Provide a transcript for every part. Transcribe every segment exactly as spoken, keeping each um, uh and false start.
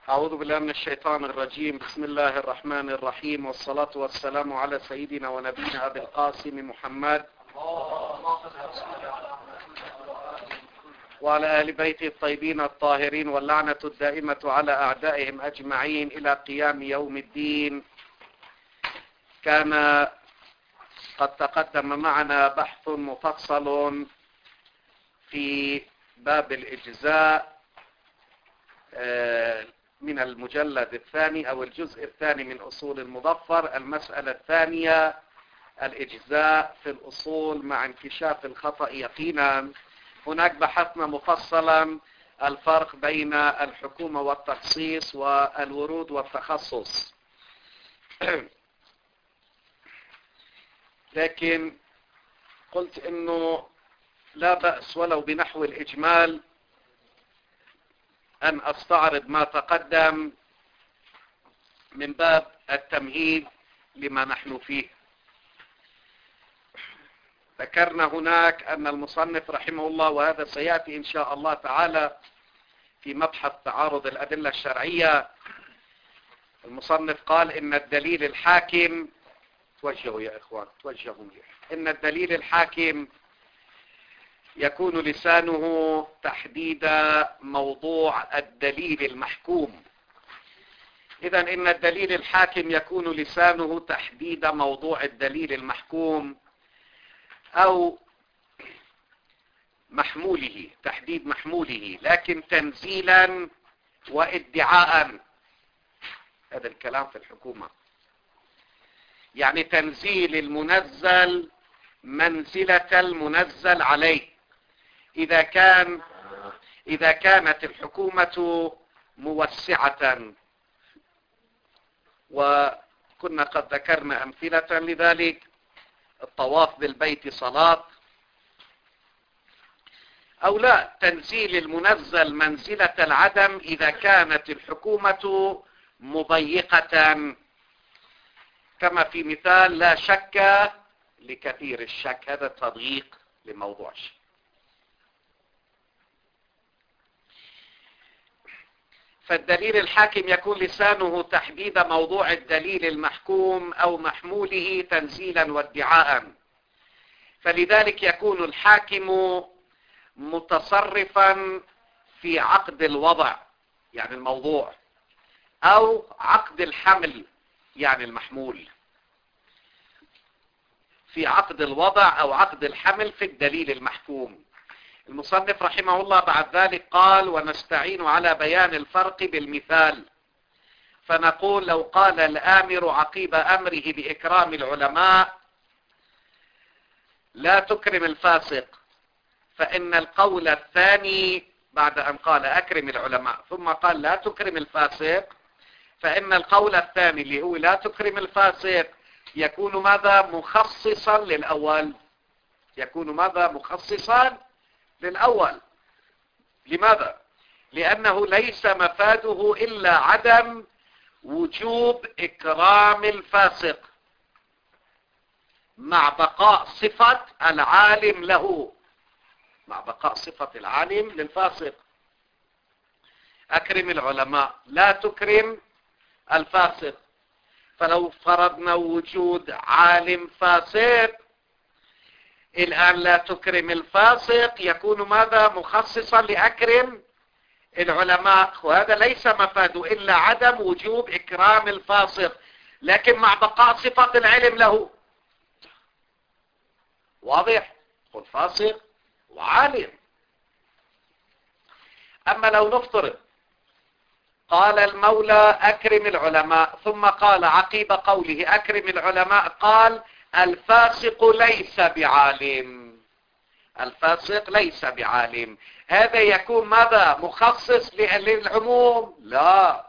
أعوذ بالله من الشيطان الرجيم. بسم الله الرحمن الرحيم، والصلاة والسلام على سيدنا ونبينا أبي القاسم محمد وعلى أهل بيته الطيبين الطاهرين، واللعنة الدائمة على أعدائهم أجمعين إلى قيام يوم الدين. كان قد تقدم معنا بحث مفصل في باب الإجزاء من المجلد الثاني أو الجزء الثاني من أصول المظفر. المسألة الثانية الإجزاء في الأصول مع انكشاف الخطأ يقينا. هناك بحثنا مفصلا الفرق بين الحكومة والتخصيص والورود والتخصص، لكن قلت إنه لا بأس ولو بنحو الإجمال أن أستعرض ما تقدم من باب التمهيد لما نحن فيه. ذكرنا هناك أن المصنف رحمه الله، وهذا سيأتي إن شاء الله تعالى في مبحث تعارض الأدلة الشرعية، المصنف قال إن الدليل الحاكم، توجهوا يا إخوان توجهوا لي، إن الدليل الحاكم يكون لسانه تحديد موضوع الدليل المحكوم. إذن إن الدليل الحاكم يكون لسانه تحديد موضوع الدليل المحكوم أو محموله، تحديد محموله، لكن تنزيلا وادعاء. هذا الكلام في الحكومة، يعني تنزيل المنزل منزلة المنزل عليه. إذا كان إذا كانت الحكومة موسعة، وكنا قد ذكرنا أمثلة لذلك، الطواف بالبيت صلاة، أو لا، تنزيل المنزل منزلة العدم إذا كانت الحكومة مضيقة، كما في مثال لا شك لكثير الشك، هذا تضييق لموضوع الشك. فالدليل الحاكم يكون لسانه تحديد موضوع الدليل المحكوم أو محموله تنزيلا وادعاء. فلذلك يكون الحاكم متصرفا في عقد الوضع يعني الموضوع، أو عقد الحمل يعني المحمول، في عقد الوضع أو عقد الحمل في الدليل المحكوم. المصنف رحمه الله بعد ذلك قال: ونستعين على بيان الفرق بالمثال، فنقول لو قال الآمر عقيب أمره بإكرام العلماء لا تكرم الفاسق، فإن القول الثاني بعد أن قال أكرم العلماء ثم قال لا تكرم الفاسق، فإن القول الثاني اللي هو لا تكرم الفاسق يكون ماذا؟ مخصصا للأول. يكون ماذا؟ مخصصا للأول. لماذا؟ لأنه ليس مفاده إلا عدم وجوب إكرام الفاسق مع بقاء صفة العالم له، مع بقاء صفة العالم للفاسق. أكرم العلماء لا تكرم الفاسق، فلو فرضنا وجود عالم فاسق الآن لا تكرم الفاسق، يكون ماذا؟ مخصصا لأكرم العلماء، وهذا ليس مفاده إلا عدم وجوب إكرام الفاسق، لكن مع بقاء صفة العلم له. واضح؟ قل فاسق وعالم. أما لو نفترض قال المولى أكرم العلماء، ثم قال عقيب قوله أكرم العلماء قال الفاسق ليس بعالم، الفاسق ليس بعالم، هذا يكون ماذا؟ مخصص للعموم؟ لا،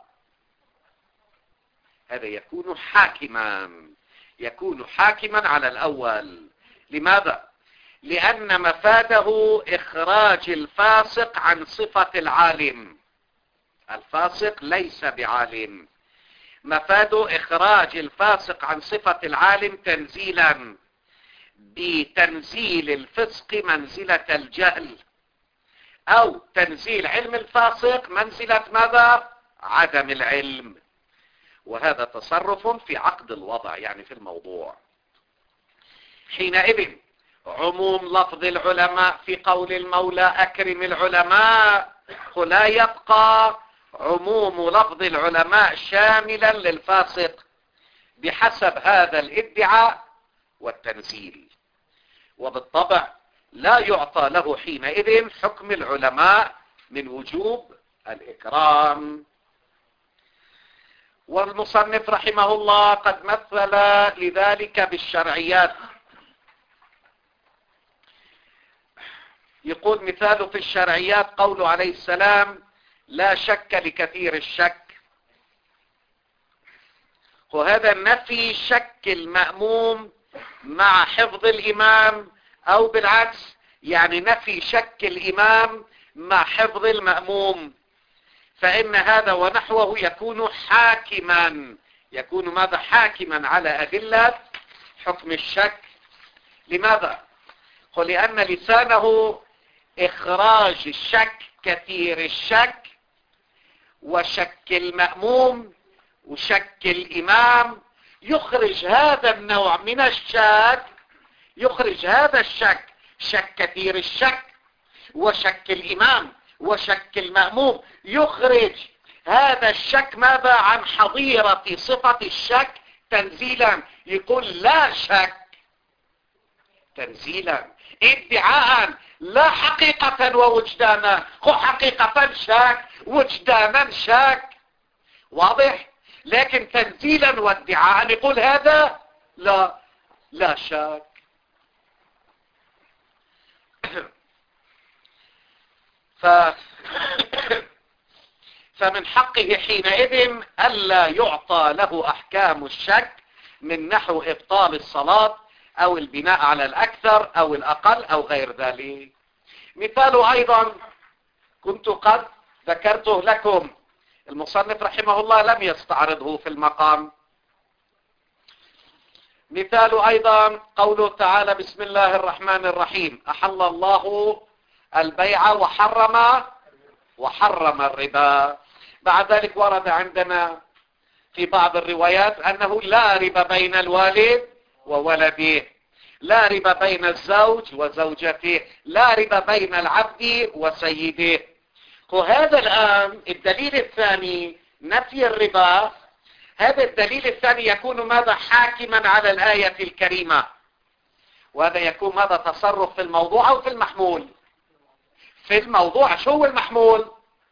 هذا يكون حاكما، يكون حاكما على الأول. لماذا؟ لأن مفاده إخراج الفاسق عن صفة العالم. الفاسق ليس بعالم، مفاده إخراج الفاسق عن صفة العالم تنزيلا، بتنزيل الفسق منزلة الجهل، أو تنزيل علم الفاسق منزلة ماذا؟ عدم العلم، وهذا تصرف في عقد الوضع يعني في الموضوع. حينئذ عموم لفظ العلماء في قول المولى أكرم العلماء لا يبقى عموم لفظ العلماء شاملا للفاسق بحسب هذا الادعاء والتنزيل، وبالطبع لا يعطى له حينئذ حكم العلماء من وجوب الإكرام. والمصنف رحمه الله قد مثل لذلك بالشرعيات. يقول مثاله في الشرعيات قوله عليه السلام لا شك لكثير الشك، وهذا نفي شك المأموم مع حفظ الإمام، أو بالعكس يعني نفي شك الإمام مع حفظ المأموم، فإن هذا ونحوه يكون حاكما يكون ماذا حاكما على أدلة حكم الشك. لماذا؟ قل لأن لسانه إخراج الشك كثير الشك وشك المأموم وشك الإمام، يخرج هذا النوع من الشك، يخرج هذا الشك شك كثير الشك وشك الإمام وشك المأموم، يخرج هذا الشك ماذا عن حظيرة صفة الشك تنزيلا، يقول لا شك تنزيلا ادعاء لا حقيقة ووجدانا، هو حقيقة شك وجدانا شك، واضح؟ لكن تنزيلا وادعاء يقول هذا لا لا شك. ف... فمن حقه حينئذ ألا يعطى له أحكام الشك من نحو إبطال الصلاة أو البناء على الأكثر أو الأقل أو غير ذلك. مثال أيضا كنت قد ذكرته لكم، المصنف رحمه الله لم يستعرضه في المقام. مثال أيضا قوله تعالى بسم الله الرحمن الرحيم أحل الله البيع وحرم وحرم الربا. بعد ذلك ورد عندنا في بعض الروايات أنه لا ربا بين الوالد وولده، لا ربا بين الزوج وزوجته، لا ربا بين العبد وسيده. وهذا الآن الدليل الثاني نفي الربا، هذا الدليل الثاني يكون ماذا حاكما على الآية الكريمة، وهذا يكون ماذا تصرف في الموضوع أو في المحمول. في الموضوع شو هو المحمول؟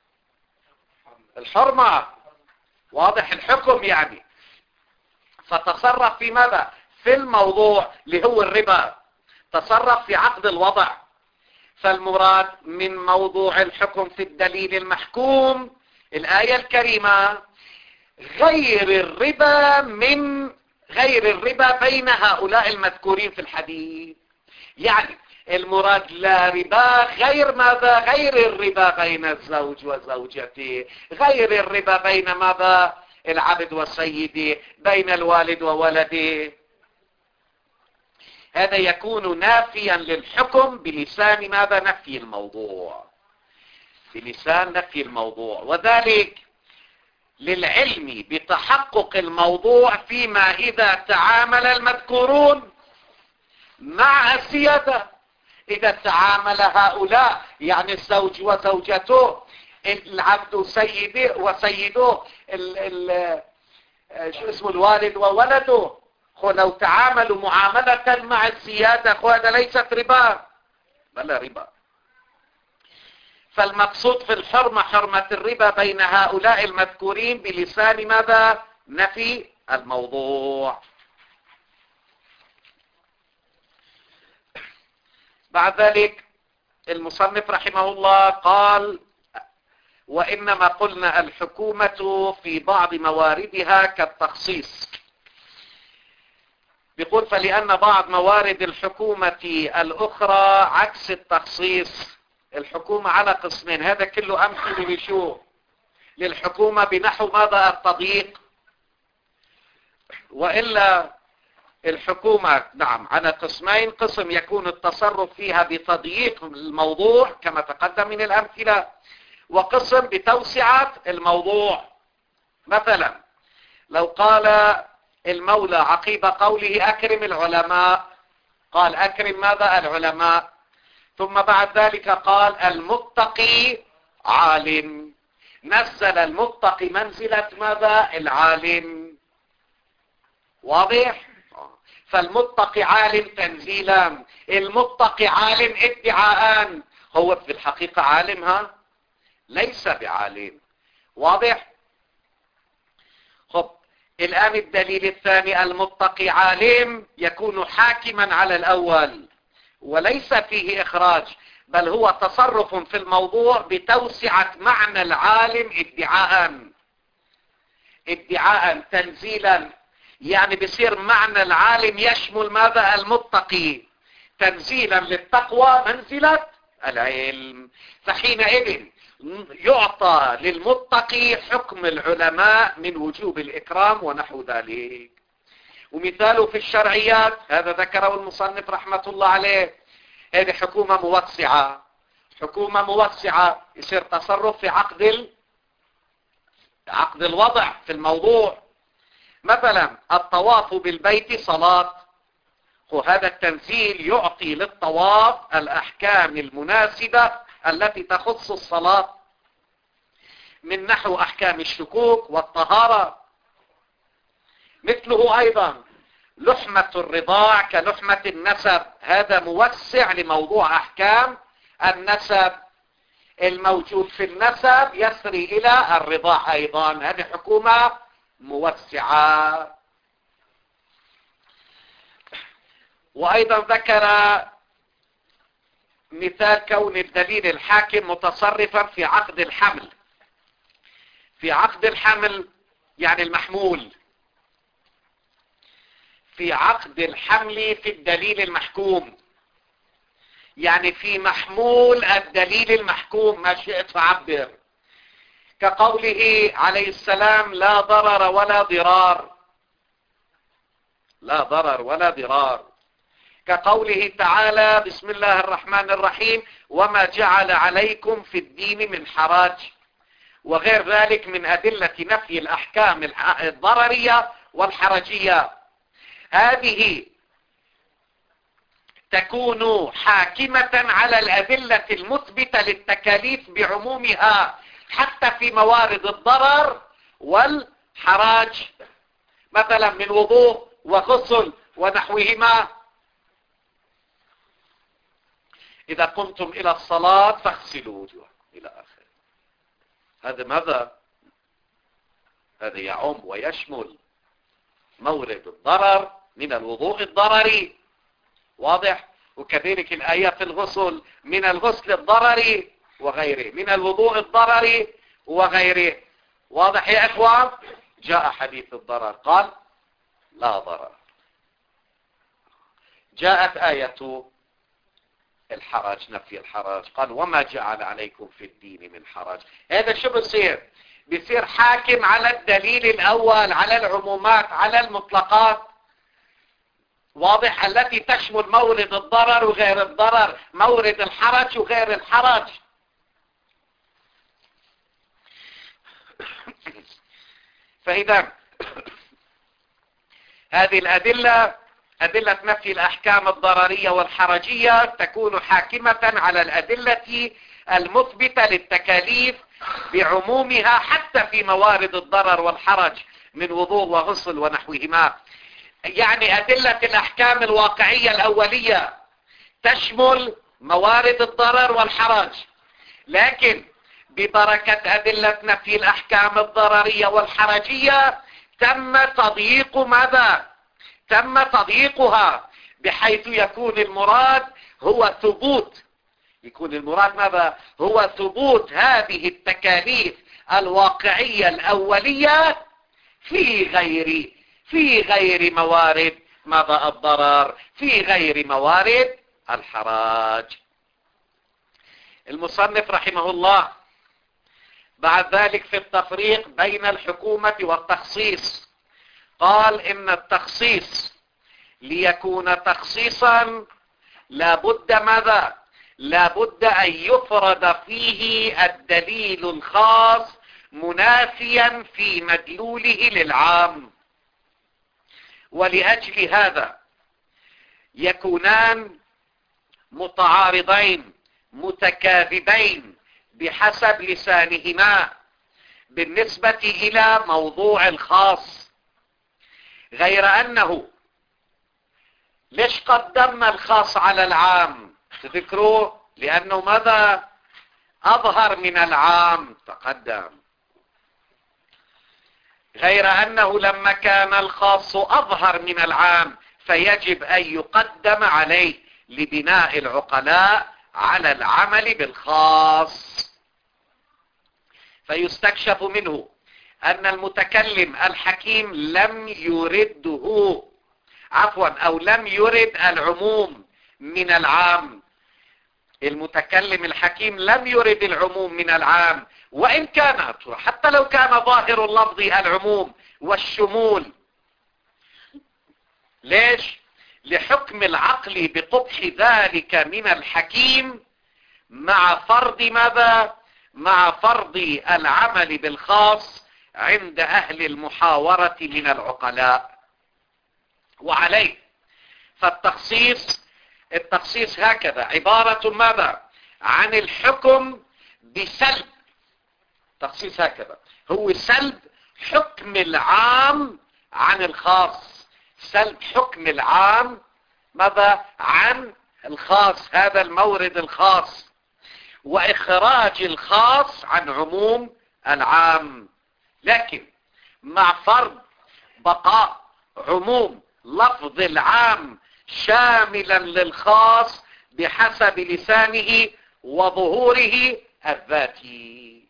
الحرمة، واضح الحكم يعني، فتصرف في ماذا في الموضوع اللي هو الربا، تصرف في عقد الوضع. فالمراد من موضوع الحكم في الدليل المحكوم الآية الكريمة غير الربا من غير الربا بين هؤلاء المذكورين في الحديث، يعني المراد لا ربا غير ماذا غير الربا بين الزوج وزوجته، غير الربا بين ماذا العبد وسيده، بين الوالد وولده. هذا يكون نافيا للحكم بلسان ماذا نفي الموضوع، بلسان نفي الموضوع، وذلك للعلم بتحقق الموضوع فيما إذا تعامل المذكورون مع الزيادة. إذا تعامل هؤلاء يعني الزوج وزوجته، العبد وسيده وسيده، ال ال شو اسمه الوالد وولده، لو تعاملوا معاملة مع الزيادة هذا ليست ربا بل ربا. فالمقصود في الحرمة حرمة الربا بين هؤلاء المذكورين بلسان ماذا نفي الموضوع. بعد ذلك المصنف رحمه الله قال وإنما قلنا الحكومة في بعض مواردها كالتخصيص. بيقول فلأن بعض موارد الحكومة الأخرى عكس التخصيص. الحكومة على قسمين، هذا كله أمثلة لشو للحكومة بنحو ماذا التضييق، وإلا الحكومة نعم على قسمين، قسم يكون التصرف فيها بتضييق الموضوع كما تقدم من الأمثلة، وقسم بتوسعة الموضوع مثلا لو قال المولى عقيب قوله أكرم العلماء، قال أكرم ماذا؟ العلماء. ثم بعد ذلك قال المتقي عالم، نزل المتقي منزلة ماذا؟ العالم. واضح؟ فالمتقي عالم تنزيلا، المتقي عالم ادعاء. هو في الحقيقة عالم؟ ها؟ ليس بعالم. واضح؟ خب الآن الدليل الثاني، المتقي عالم يكون حاكما على الأول وليس فيه إخراج، بل هو تصرف في الموضوع بتوسعة معنى العالم ادعاء. ادعاء تنزيلا، يعني بصير معنى العالم يشمل ماذا؟ المتقي. تنزيلا للتقوى منزلة العلم. فحينئذ يعطى للمتقي حكم العلماء من وجوب الإكرام ونحو ذلك. ومثاله في الشرعيات هذا ذكره المصنف رحمة الله عليه، هذه حكومة موسعة. حكومة موسعة يصير تصرف في عقد ال... عقد الوضع في الموضوع. مثلا الطواف بالبيت صلاة، وهذا التنزيل يعطي للطواف الأحكام المناسبة التي تخص الصلاة من نحو أحكام الشكوك والطهارة. مثله أيضا لحمة الرضاع كلحمة النسب، هذا موسع لموضوع أحكام النسب. الموجود في النسب يسري إلى الرضاع أيضا، هذه حكومة موسعة. وأيضا ذكر مثال كون الدليل الحاكم متصرفا في عقد الحمل. في عقد الحمل يعني المحمول، في عقد الحمل في الدليل المحكوم، يعني في محمول الدليل المحكوم ما شئت فعبر. كقوله عليه السلام لا ضرر ولا ضرار، لا ضرر ولا ضرار. كقوله تعالى بسم الله الرحمن الرحيم وما جعل عليكم في الدين من حرج، وغير ذلك من أدلة نفي الأحكام الضررية والحرجية. هذه تكون حاكمة على الأدلة المثبتة للتكاليف بعمومها حتى في موارد الضرر والحرج، مثلا من وضوء وغسل ونحوهما. إذا قمتم إلى الصلاة فاغسلوا وجوهكم إلى آخره. هذا ماذا؟ هذا يعم ويشمل مورد الضرر من الوضوء الضرري. واضح؟ وكذلك الآية في الغسل من الغسل الضرري وغيره، من الوضوء الضرري وغيره. واضح يا أخوان؟ جاء حديث الضرر قال لا ضرر. جاءت آية الحرج نفي الحرج قال وما جعل عليكم في الدين من حرج. هذا شو بصير؟ بصير حاكم على الدليل الأول، على العمومات، على المطلقات. واضح؟ التي تشمل مورد الضرر وغير الضرر، مورد الحرج وغير الحرج. فإذا هذه الأدلة، أدلة نفي الأحكام الضررية والحرجية، تكون حاكمة على الأدلة المثبتة للتكاليف بعمومها حتى في موارد الضرر والحرج من وضوء وغسل ونحوهما. يعني أدلة الأحكام الواقعية الأولية تشمل موارد الضرر والحرج، لكن ببركة أدلة نفي الأحكام الضررية والحرجية تم تضييق ماذا؟ تم تضييقها بحيث يكون المراد هو ثبوت، يكون المراد ماذا؟ هو ثبوت هذه التكاليف الواقعية الأولية في غير في غير موارد ماذا؟ الضرر، في غير موارد الحرج. المصنف رحمه الله بعد ذلك في التفريق بين الحكومة والتخصيص قال إن التخصيص ليكون تخصيصا لابد ماذا؟ لابد أن يفرد فيه الدليل الخاص منافيا في مدلوله للعام، ولأجل هذا يكونان متعارضين متكاذبين بحسب لسانهما بالنسبة إلى موضوع الخاص، غير أنه ليش قدمنا الخاص على العام؟ تذكروا لأنه ماذا؟ أظهر من العام تقدم. غير أنه لما كان الخاص أظهر من العام فيجب أن يقدم عليه لبناء العقلاء على العمل بالخاص. فيستكشف منه أن المتكلم الحكيم لم يرده عفوا أو لم يرد العموم من العام. المتكلم الحكيم لم يرد العموم من العام، وإن كان حتى لو كان ظاهر اللفظ العموم والشمول. ليش؟ لحكم العقل بقبح ذلك من الحكيم مع فرض ماذا؟ مع فرض العمل بالخاص عند أهل المحاورة من العقلاء. وعليه فالتخصيص التخصيص هكذا عبارة ماذا؟ عن الحكم بسلب. تخصيص هكذا هو سلب حكم العام عن الخاص، سلب حكم العام ماذا؟ عن الخاص، هذا المورد الخاص، وإخراج الخاص عن عموم العام، لكن مع فرض بقاء عموم لفظ العام شاملا للخاص بحسب لسانه وظهوره الذاتي.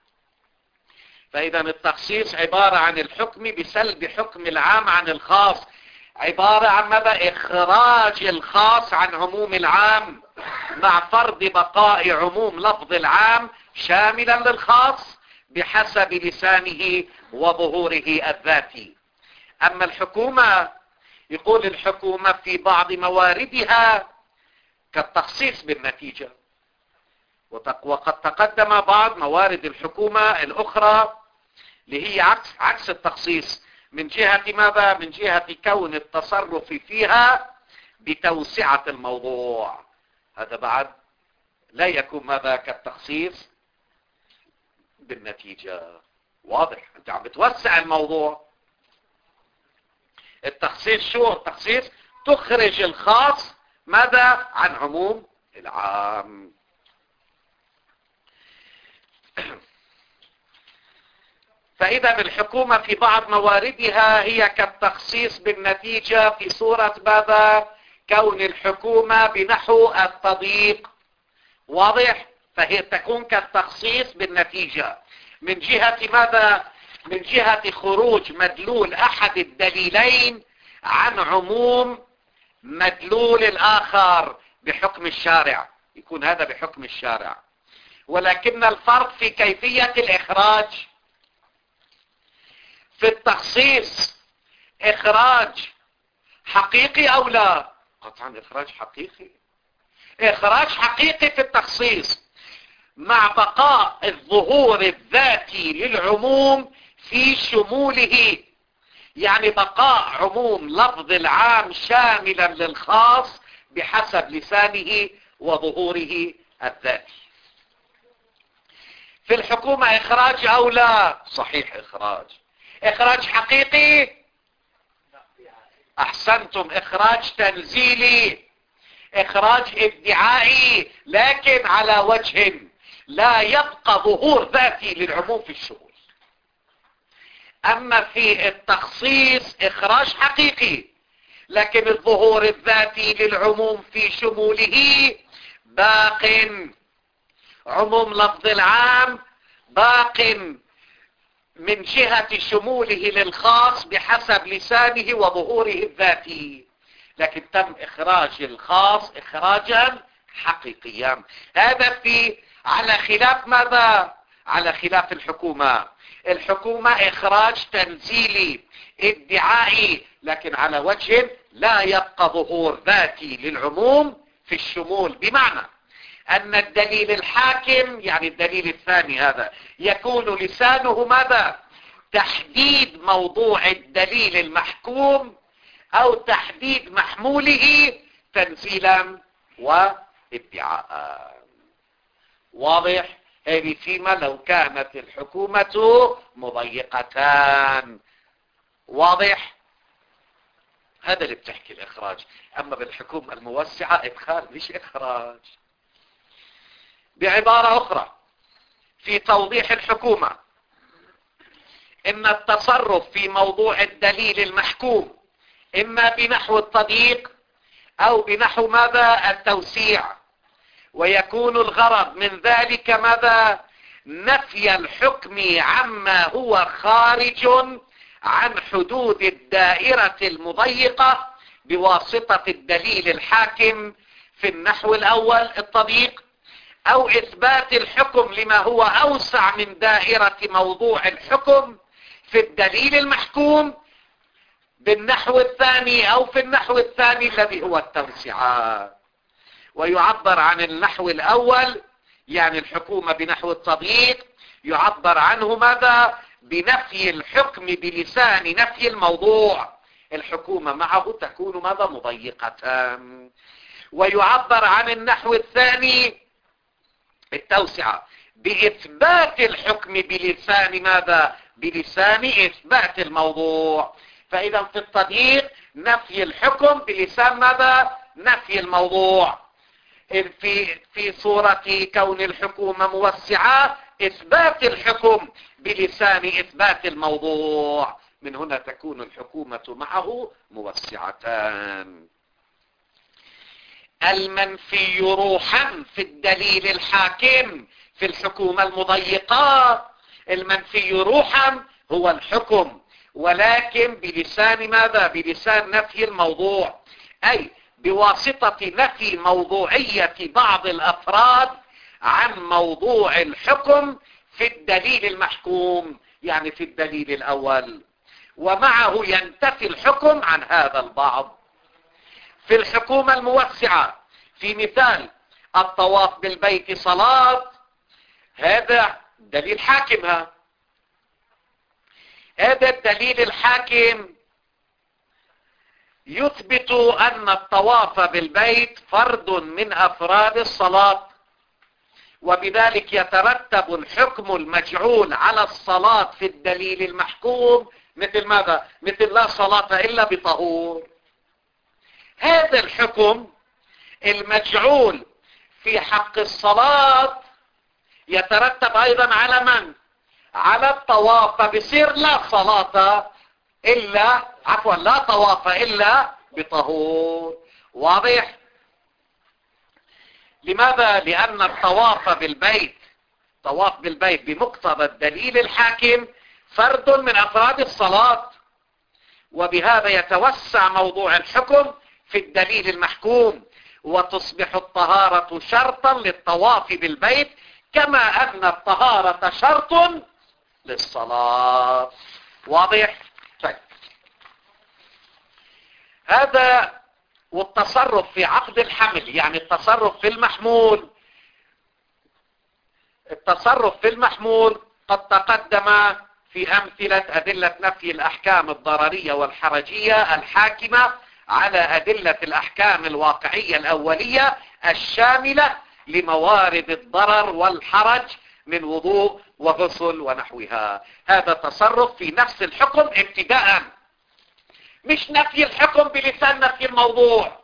فإذا التخصيص عبارة عن الحكم بسلب حكم العام عن الخاص، عبارة عن ماذا؟ إخراج الخاص عن عموم العام مع فرض بقاء عموم لفظ العام شاملا للخاص بحسب لسانه وظهوره الذاتي. أما الحكومة، يقول الحكومة في بعض مواردها كالتخصيص بالنتيجة، وقد تقدم بعض موارد الحكومة الأخرى اللي هي عكس عكس التخصيص من جهة ماذا؟ من جهة كون التصرف فيها بتوسعة الموضوع. هذا بعد لا يكون ماذا؟ كالتخصيص بالنتيجة. واضح؟ انت عم بتوسع الموضوع. التخصيص شو؟ التخصيص تخرج الخاص ماذا؟ عن عموم العام. فإذا الحكومة في بعض مواردها هي كالتخصيص بالنتيجة في صورة ماذا؟ كون الحكومة بنحو التضييق. واضح؟ فهي تكون كالتخصيص بالنتيجة من جهة ماذا؟ من جهة خروج مدلول أحد الدليلين عن عموم مدلول الآخر بحكم الشارع، يكون هذا بحكم الشارع. ولكن الفرق في كيفية الإخراج. في التخصيص إخراج حقيقي أو لا؟ قطعا إخراج حقيقي. إخراج حقيقي في التخصيص مع بقاء الظهور الذاتي للعموم في شموله، يعني بقاء عموم لفظ العام شاملا للخاص بحسب لسانه وظهوره الذاتي. في الحكومة إخراج أو لا؟ صحيح إخراج. إخراج حقيقي؟ أحسنتم، إخراج تنزيلي، إخراج ادعائي، لكن على وجه لا يبقى ظهور ذاتي للعموم في الشمول. أما في التخصيص إخراج حقيقي، لكن الظهور الذاتي للعموم في شموله باق. عموم لفظ العام باق من جهة شموله للخاص بحسب لسانه وظهوره الذاتي، لكن تم إخراج الخاص إخراجا حقيقيا. هذا في على خلاف ماذا؟ على خلاف الحكومة. الحكومة إخراج تنزيلي ادعائي، لكن على وجه لا يبقى ظهور ذاتي للعموم في الشمول. بمعنى أن الدليل الحاكم يعني الدليل الثاني هذا يكون لسانه ماذا؟ تحديد موضوع الدليل المحكوم أو تحديد محموله تنزيلا وادعاء. واضح؟ هذه فيما لو كانت الحكومة مضيقتان. واضح؟ هذا اللي بتحكي الإخراج. أما بالحكومة الموسعة إدخال مش إخراج. بعبارة أخرى في توضيح الحكومة إن التصرف في موضوع الدليل المحكوم إما بنحو التضييق أو بنحو ماذا؟ التوسيع، ويكون الغرض من ذلك ماذا؟ نفي الحكم عما هو خارج عن حدود الدائرة المضيقة بواسطة الدليل الحاكم في النحو الأول التضييق، أو إثبات الحكم لما هو أوسع من دائرة موضوع الحكم في الدليل المحكوم بالنحو الثاني أو في النحو الثاني الذي هو التوسعة. ويعبر عن النحو الأول يعني الحكومة بنحو التضييق يعبر عنه ماذا؟ بنفي الحكم بلسان نفي الموضوع. الحكومة معه تكون ماذا؟ مضيقة. ويعبر عن النحو الثاني التوسعة بإثبات الحكم بلسان ماذا؟ بلسان إثبات الموضوع. فإذا في التضييق نفي الحكم بلسان ماذا؟ نفي الموضوع. في في صورة كون الحكومة موسعة إثبات الحكم بلسان إثبات الموضوع. من هنا تكون الحكومة معه موسعتان. المنفي روحا في الدليل الحاكم في الحكومة المضيقة، المنفي روحا هو الحكم ولكن بلسان ماذا؟ بلسان نفي الموضوع، أي بواسطة نفي موضوعية بعض الأفراد عن موضوع الحكم في الدليل المحكوم يعني في الدليل الأول، ومعه ينتفي الحكم عن هذا البعض. في الحكومة الموسعة في مثال الطواف بالبيت صلاة، هذا دليل حاكمها. هذا الدليل الحاكم يثبت أن الطواف بالبيت فرد من أفراد الصلاة، وبذلك يترتب الحكم المجعول على الصلاة في الدليل المحكوم مثل ماذا؟ مثل لا صلاة إلا بطهور. هذا الحكم المجعول في حق الصلاة يترتب أيضا على من؟ على الطواف، فبصير لا صلاة إلا عفوا لا طواف إلا بطهور. واضح؟ لماذا؟ لأن الطواف بالبيت طواف بالبيت بمقتضى الدليل الحاكم فرد من أفراد الصلاة، وبهذا يتوسع موضوع الحكم في الدليل المحكوم، وتصبح الطهارة شرطا للطواف بالبيت كما أن الطهارة شرط للصلاة. واضح؟ طيب. هذا والتصرف في عقد الحمل يعني التصرف في المحمول. التصرف في المحمول قد تقدم في أمثلة أدلة نفي الأحكام الضررية والحرجية الحاكمة على أدلة الأحكام الواقعية الأولية الشاملة لموارد الضرر والحرج من وضوء وغسل ونحوها. هذا تصرف في نفس الحكم ابتداء، مش نفي الحكم بلسان نفي الموضوع،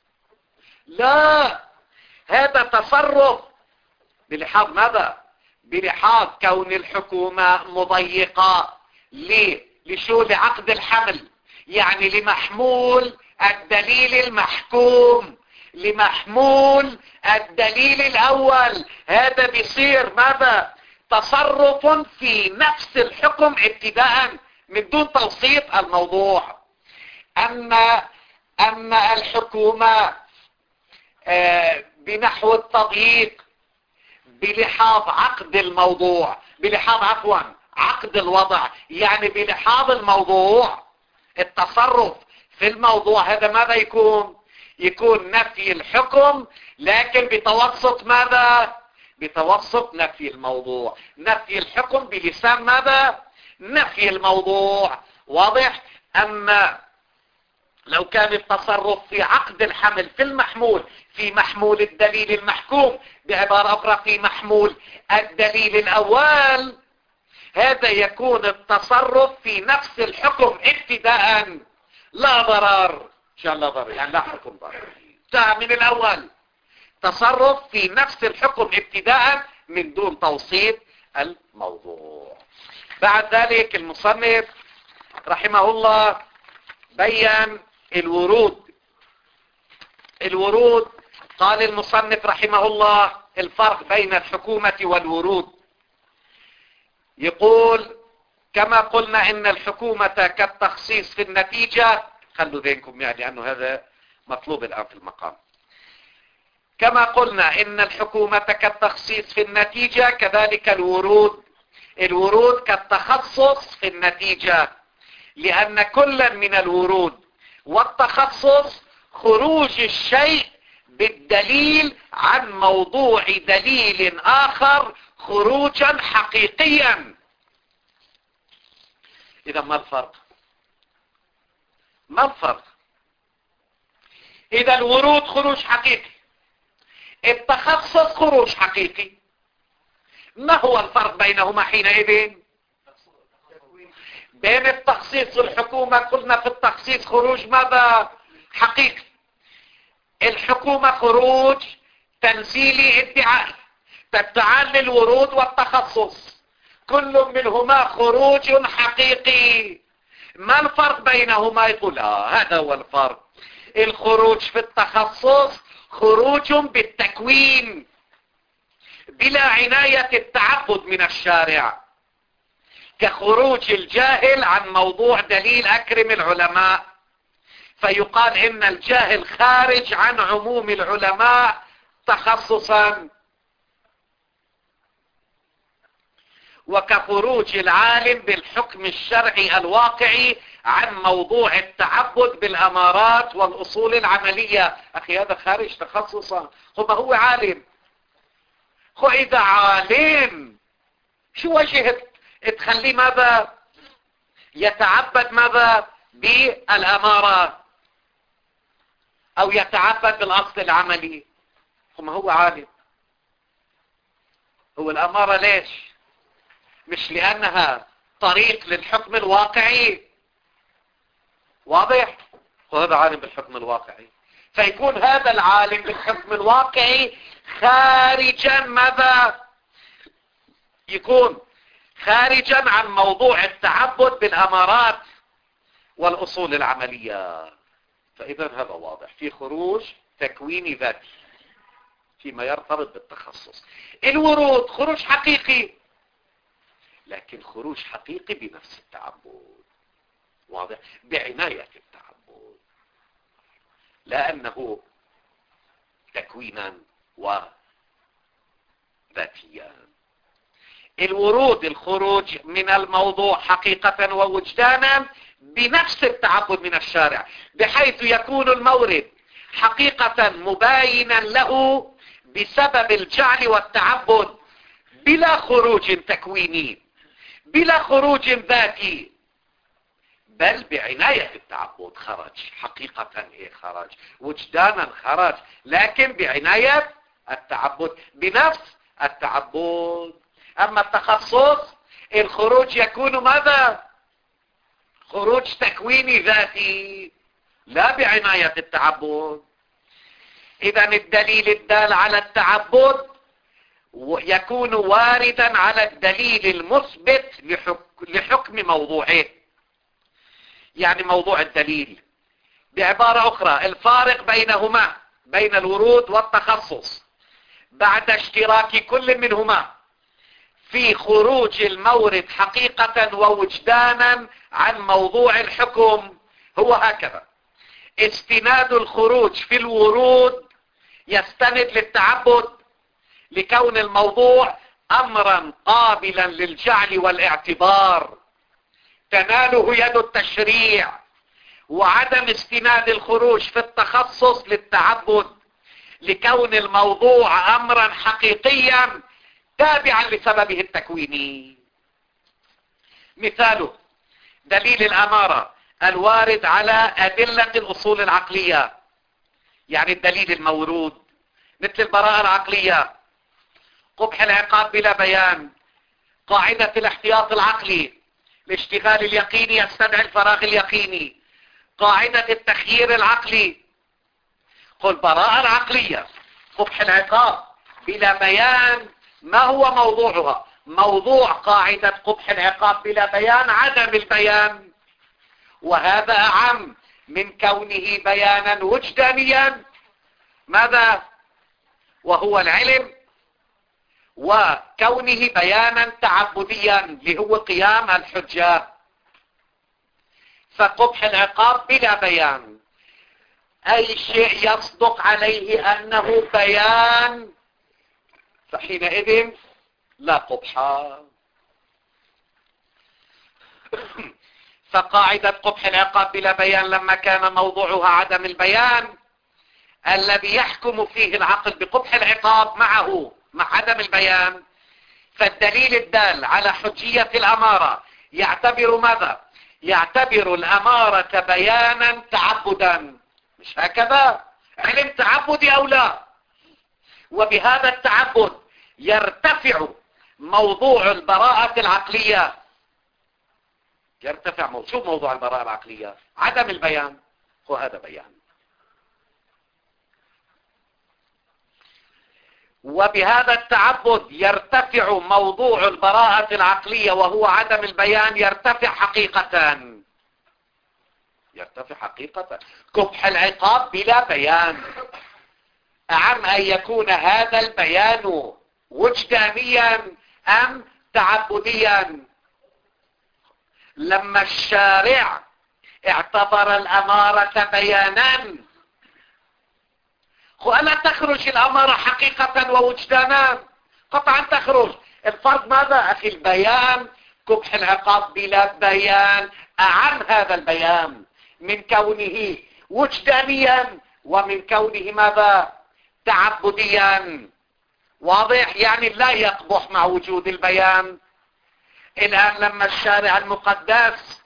لا، هذا تصرف بلحاظ ماذا؟ بلحاظ كون الحكومة مضيقة. ليه؟ لشو؟ لعقد الحمل، يعني لمحمول الدليل المحكوم، لمحمول الدليل الأول. هذا بيصير ماذا؟ تصرف في نفس الحكم ابتداء من دون توسيط الموضوع. أما أما الحكومة بنحو التضييق بلحاظ عقد الموضوع، بلحاظ عفوا عقد الوضع، يعني بلحاظ الموضوع التصرف في الموضوع، هذا ماذا يكون؟ يكون نفي الحكم لكن بتوسط ماذا؟ بتوسط نفي الموضوع. نفي الحكم بلسان ماذا؟ نفي الموضوع. واضح؟ أما لو كان التصرف في عقد الحمل في المحمول في محمول الدليل المحكوم، بعبارة أخرى في محمول الدليل الأول، هذا يكون التصرف في نفس الحكم ابتداء، لا ضرر. إن شاء الله ضرر يعني لا حكم ضرر، انتهى من الأول. تصرف في نفس الحكم ابتداء من دون توصيف الموضوع. بعد ذلك المصنف رحمه الله بيّن الورود. الورود قال المصنف رحمه الله الفرق بين الحكومة والورود. يقول كما قلنا إن الحكومة كالتخصيص في النتيجة، خلوا ذهنكم يعني أنه هذا مطلوب الآن في المقام. كما قلنا إن الحكومة كالتخصيص في النتيجة، كذلك الورود الورود كالتخصص في النتيجة، لأن كل من الورود والتخصص خروج الشيء بالدليل عن موضوع دليل آخر خروجا حقيقيا. إذا ما الفرق؟ ما الفرق؟ إذا الورود خروج حقيقي، التخصص خروج حقيقي، ما هو الفرق بينهما حينئذ؟ بين التخصيص والحكومة قلنا في التخصيص خروج ماذا؟ حقيقي. الحكومة خروج تنزيلي ادعائي. تتعال للورود والتخصص كل منهما خروج حقيقي. ما الفرق بينهما؟ يقول آه هذا هو الفرق. الخروج في التخصص خروج بالتكوين بلا عناية التعبد من الشارع، كخروج الجاهل عن موضوع دليل أكرم العلماء، فيقال إن الجاهل خارج عن عموم العلماء تخصصا، وكخروج العالم بالحكم الشرعي الواقعي عن موضوع التعبد بالأمارات والأصول العملية. أخي هذا خارج تخصصا، هو ما هو عالم. هو إذا عالم شو وجه تخليه ماذا؟ يتعبد ماذا؟ بالأمارة أو يتعبد بالأصل العملي. هو ما هو عالم. هو الأمارة ليش؟ مش لأنها طريق للحكم الواقعي. واضح؟ وهذا عالم بالحكم الواقعي، فيكون هذا العالم بالحكم الواقعي خارجا ماذا؟ يكون خارجا عن موضوع التعبد بالأمارات والأصول العملية. فإذا هذا واضح في خروج تكويني ذاتي فيما يرتبط بالتخصص. الورود خروج حقيقي، لكن خروج حقيقي بنفس التعبد. واضح؟ بعناية التعبد، لا أنه تكوينا وذاتيا. الورود الخروج من الموضوع حقيقة ووجدانا بنفس التعبد من الشارع، بحيث يكون المورد حقيقة مباينا له بسبب الجعل والتعبد بلا خروج تكويني، بلا خروج ذاتي، بل بعناية التعبد خرج حقيقة. ايه خرج؟ وجدانا خرج، لكن بعناية التعبد بنفس التعبد. اما التخصص الخروج يكون ماذا؟ خروج تكويني ذاتي لا بعناية التعبد. اذا الدليل الدال على التعبد يكون واردا على الدليل المثبت لحكم موضوعه. يعني موضوع الدليل، بعبارة أخرى الفارق بينهما بين الورود والتخصص بعد اشتراك كل منهما في خروج المورد حقيقة ووجدانا عن موضوع الحكم هو هكذا: استناد الخروج في الورود يستند للتعبد لكون الموضوع أمرا قابلا للجعل والاعتبار تناله يد التشريع، وعدم استناد الخروج في التخصص للتعبد لكون الموضوع امرا حقيقيا تابعا لسببه التكويني. مثاله دليل الامارة الوارد على ادلة الاصول العقلية، يعني الدليل المورود مثل البراءة العقلية، قبح العقاب بلا بيان، قاعدة الاحتياط العقلي، الاشتغال اليقيني يستدعي الفراغ اليقيني، قاعدة التخيير العقلي. قل براءة العقلية قبح العقاب بلا بيان، ما هو موضوعها؟ موضوع قاعدة قبح العقاب بلا بيان عدم البيان، وهذا أعم من كونه بيانا وجدانيا ماذا وهو العلم، وكونه بيانا تعبديا اللي هو قيام الحجة. فقبح العقاب بلا بيان أي شيء يصدق عليه أنه بيان، فحينئذ لا قبح. فقاعدة قبح العقاب بلا بيان لما كان موضوعها عدم البيان الذي يحكم فيه العقل بقبح العقاب معه مع عدم البيان، فالدليل الدال على حجية الأمارة يعتبر ماذا؟ يعتبر الأمارة بيانا تعبدا، مش هكذا؟ علم تعبدي أو لا؟ وبهذا التعبد يرتفع موضوع البراءة العقلية. يرتفع موضوع شو موضوع البراءة العقلية؟ عدم البيان، وهذا بيان. وبهذا التعبد يرتفع موضوع البراءة العقلية وهو عدم البيان، يرتفع حقيقة. يرتفع حقيقة. قبح العقاب بلا بيان أعم أن يكون هذا البيان وجدانيا أم تعبديا. لما الشارع اعتبر الأمارة بيانا، ألا تخرج الأمارة حقيقة ووجدانا؟ قطعا تخرج. الفرق ماذا أخي؟ البيان. قبح العقاب بلا بيان أعم هذا البيان من كونه وجدانيا ومن كونه ماذا؟ تعبديا. واضح؟ يعني لا يقبح مع وجود البيان. الآن لما الشارع المقدس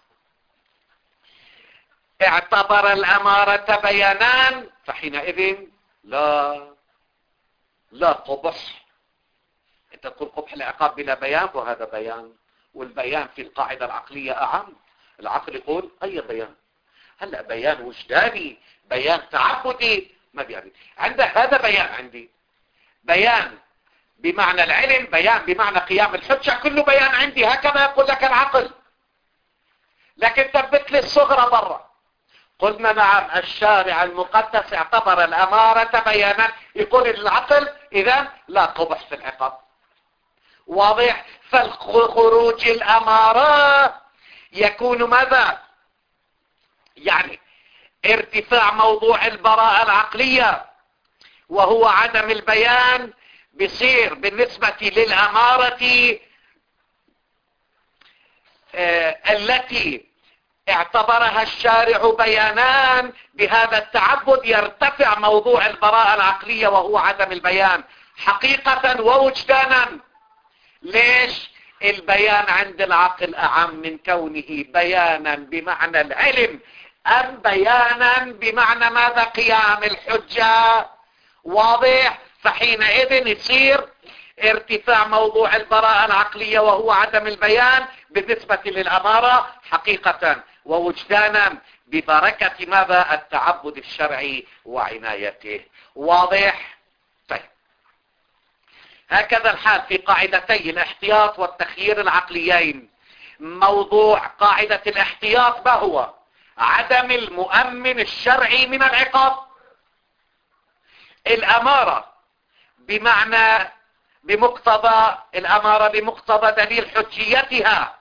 اعتبر الأمارة بيانان فحينئذ لا لا قبح. انت تقول قبح العقاب بلا بيان وهذا بيان، والبيان في القاعدة العقلية أعم. العقل يقول أي بيان؟ هلأ بيان وجداني، بيان تعبدي، ما بيعني عندك هذا بيان، عندي بيان بمعنى العلم، بيان بمعنى قيام الحجة، كله بيان عندي. هكذا يقول لك العقل. لكن ثبت لي الصغرى برا. قلنا نعم الشارع المقدس اعتبر الأمارة بيانا، يقول العقل إذن لا قبح في العقاب. واضح؟ فالخروج الأمارة يكون ماذا؟ يعني ارتفاع موضوع البراءة العقلية وهو عدم البيان بصير بالنسبة للأمارة آه التي اعتبرها الشارع بيانان، بهذا التعبد يرتفع موضوع البراءة العقلية وهو عدم البيان حقيقة ووجدانا. ليش؟ البيان عند العقل أعم من كونه بيانا بمعنى العلم أم بيانا بمعنى ماذا؟ قيام الحجة. واضح؟ فحينئذ يصير ارتفاع موضوع البراءة العقلية وهو عدم البيان بالنسبة للأمارة حقيقة ووجدانا ببركة ماذا؟ التعبد الشرعي وعنايته. واضح؟ طيب هكذا الحال في قاعدتي الاحتياط والتخيير العقليين. موضوع قاعدة الاحتياط ما هو؟ عدم المؤمن الشرعي من العقاب. الأمارة بمعنى بمقتضى الأمارة بمقتضى دليل حجيتها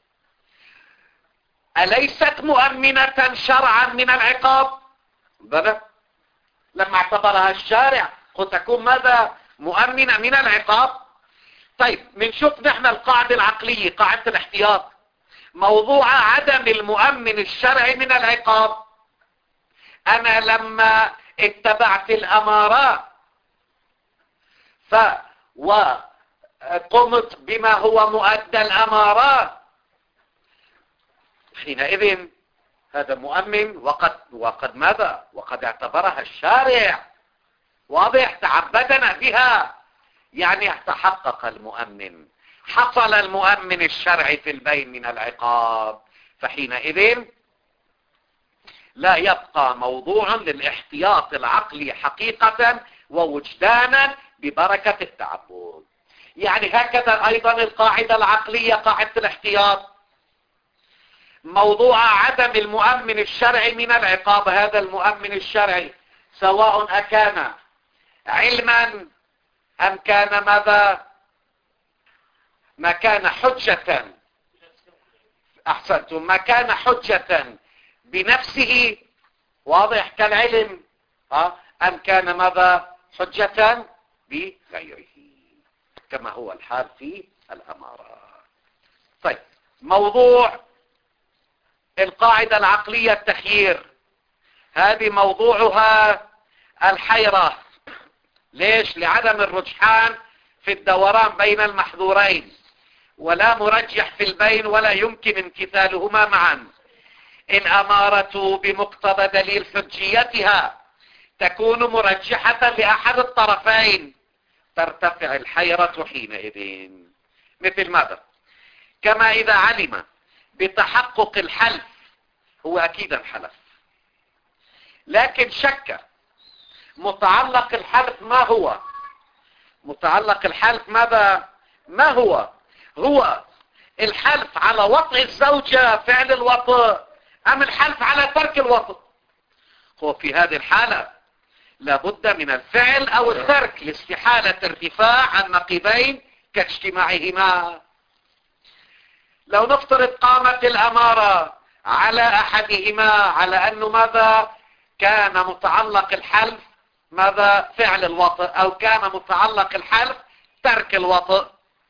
أليست مؤمنة شرعا من العقاب؟ بلى. لما اعتبرها الشارع قد تكون ماذا؟ مؤمنة من العقاب. طيب بنشوف نحن القاعدة العقلية قاعدة الاحتياط موضوع عدم المؤمن الشرعي من العقاب. أنا لما اتبعت الأمارات ف وقمت بما هو مؤدى الأمارات، حينئذ هذا مؤمن، وقد وقد ماذا وقد اعتبرها الشارع واضح، تعبدنا بها، يعني تحقق المؤمن، حصل المؤمن الشرعي في البين من العقاب، فحينئذ لا يبقى موضوع للاحتياط العقلي حقيقة ووجدانا ببركة التعبد. يعني هكذا أيضا القاعدة العقلية قاعدة الاحتياط، موضوع عدم المؤمن الشرعي من العقاب، هذا المؤمن الشرعي سواء أكان علما أم كان ماذا ما كان حجة، أحسنتم، ما كان حجة بنفسه واضح كالعلم، أم كان ماذا حجة بغيره كما هو الحال في الأمارة. طيب، موضوع القاعدة العقلية التخيير، هذه موضوعها الحيرة. ليش؟ لعدم الرجحان في الدوران بين المحظورين، ولا مرجح في البين ولا يمكن امتثالهما معا. الأمارة بمقتضى دليل حجيتها تكون مرجحة لأحد الطرفين، ترتفع الحيرة حينئذ. مثل ماذا؟ كما إذا علم بتحقق الحلف، هو أكيد الحلف، لكن شك متعلق الحلف ما هو، متعلق الحلف ماذا ما هو هو الحلف على وطئ الزوجة فعل الوطئ أم الحلف على ترك الوطئ. هو في هذه الحالة لابد من الفعل أو الترك لاستحالة ارتفاع النقيضين كاجتماعهما. لو نفترض قامت الأمارة على أحدهما على أنه ماذا كان متعلق الحلف ماذا فعل الوطئ، أو كان متعلق الحلف ترك الوطئ،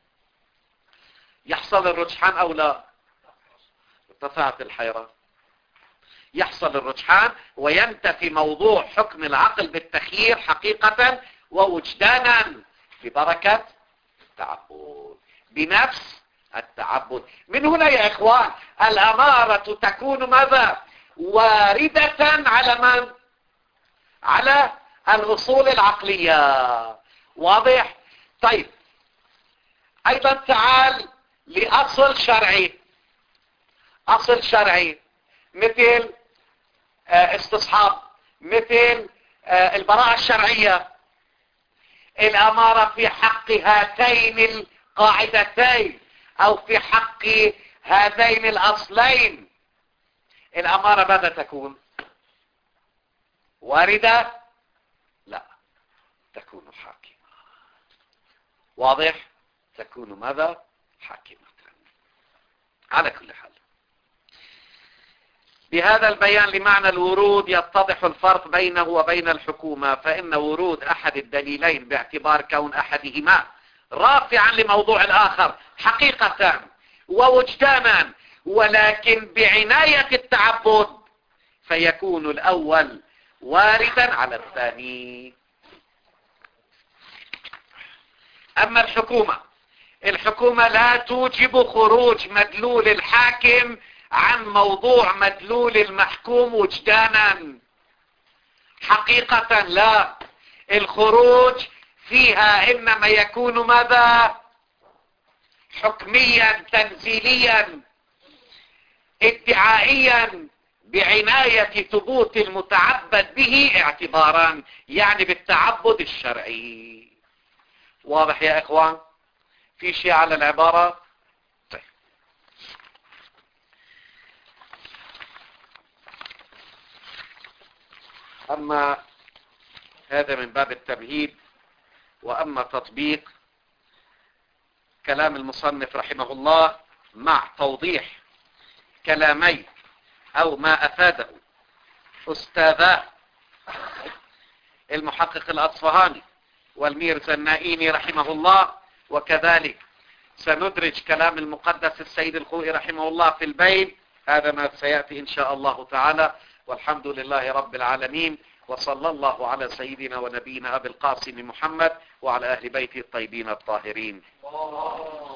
يحصل الرجحان أو لا؟ ارتفعت الحيرة، يحصل الرجحان وينتفي موضوع حكم العقل بالتخيير حقيقة ووجدانا ببركة التعبد، بنفس التعبد. من هنا يا إخوان الأمارة تكون ماذا واردة على من؟ على الأصول العقلية، واضح؟ طيب، أيضا تعال لأصل شرعي، أصل شرعي مثل استصحاب، مثل البراءة الشرعية. الأمارة في حق هاتين القاعدتين أو في حق هذين الأصلين، الأمارة ماذا تكون؟ واردة؟ لا، تكون حاكمة. واضح؟ تكون ماذا؟ حاكمة. على كل حال، بهذا البيان لمعنى الورود يتضح الفرق بينه وبين الحكومة، فإن ورود أحد الدليلين باعتبار كون أحدهما رافعا لموضوع الآخر حقيقة ووجدانا ولكن بعناية التعبد، فيكون الأول واردا على الثاني. أما الحكومة، الحكومة لا توجب خروج مدلول الحاكم عن موضوع مدلول المحكوم وجدانا حقيقة، لا، الخروج فيها إنما يكون ماذا؟ حكميا تنزيليا ادعائيا بعناية ثبوت المتعبد به اعتبارا، يعني بالتعبد الشرعي. واضح يا إخوان؟ في شيء على العبارة؟ طيب. أما هذا من باب التمهيد، وأما تطبيق كلام المصنف رحمه الله مع توضيح كلامي أو ما أفاده أستاذاه المحقق الأصفهاني والميرزا النائيني رحمه الله، وكذلك سندرج كلام المقدس السيد الخوئي رحمه الله في البين، هذا ما سيأتي إن شاء الله تعالى والحمد لله رب العالمين، وصلى الله على سيدنا ونبينا أبي القاسم محمد وعلى أهل بيته الطيبين الطاهرين.